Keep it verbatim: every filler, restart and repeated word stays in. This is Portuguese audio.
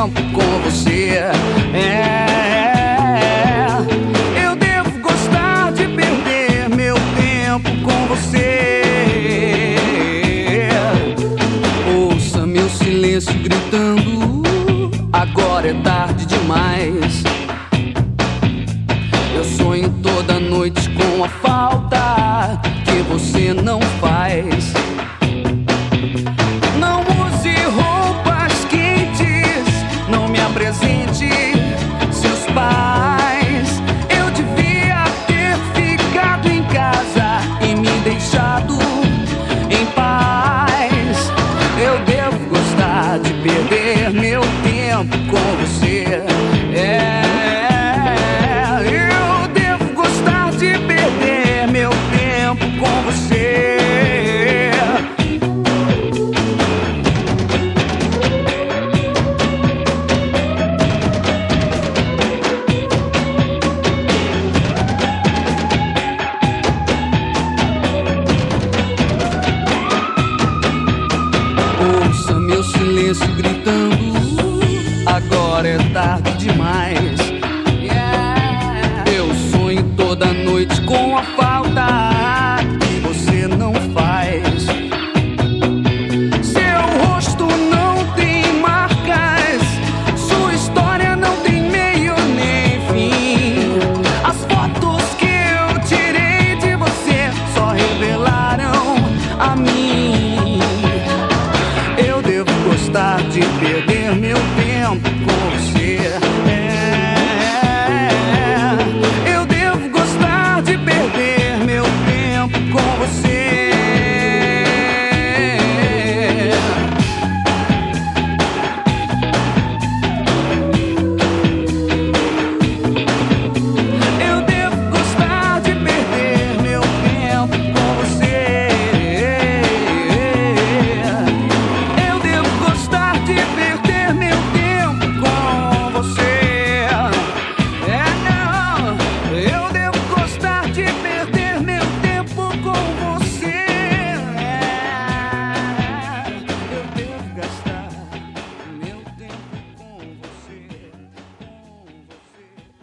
tempo com você. É, eu devo gostar de perder meu tempo com você. Ouça meu silêncio gritando, agora é tarde demais. Eu sonho toda noite com a falta que você não faz. Não use roupas quentes, não me apresente seus pais. Eu devia ter ficado em casa e me deixado em paz. Eu devo gostar de perder meu tempo com você. É, eu devo gostar de perder meu tempo com você. Ouça meu silêncio gritando, agora é tarde demais. Yeah. Eu sonho toda noite com a falta que você não faz. Seu rosto não tem marcas, sua história não tem meio nem fim. As fotos que eu tirei de você só revelaram a mim. Eu devo gostar de perder meu